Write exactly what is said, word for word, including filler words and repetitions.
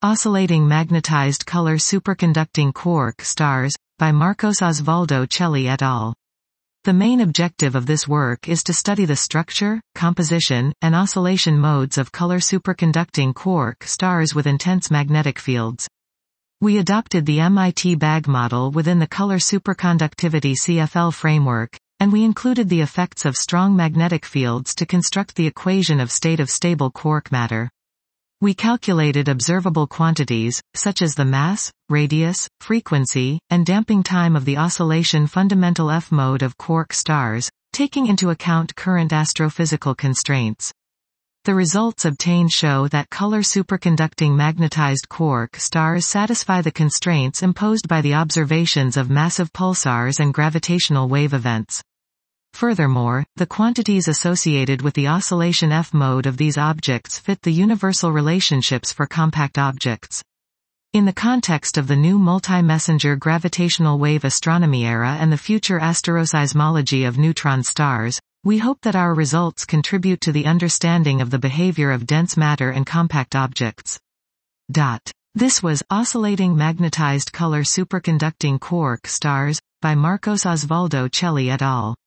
Oscillating Magnetized Color Superconducting Quark Stars, by Marcos Osvaldo Celli et al. The main objective of this work is to study the structure, composition, and oscillation modes of color superconducting quark stars with intense magnetic fields. We adopted the M I T BAG model within the color superconductivity C F L framework, and we included the effects of strong magnetic fields to construct the equation of state of stable quark matter. We calculated observable quantities, such as the mass, radius, frequency, and damping time of the oscillation fundamental F mode of quark stars, taking into account current astrophysical constraints. The results obtained show that color superconducting magnetized quark stars satisfy the constraints imposed by the observations of massive pulsars and gravitational wave events. Furthermore, the quantities associated with the oscillation F mode of these objects fit the universal relationships for compact objects. In the context of the new multi-messenger gravitational wave astronomy era and the future asteroseismology of neutron stars, we hope that our results contribute to the understanding of the behavior of dense matter and compact objects. Dot. This was Oscillating Magnetized Color Superconducting Quark Stars, by Marcos Osvaldo Celli et al.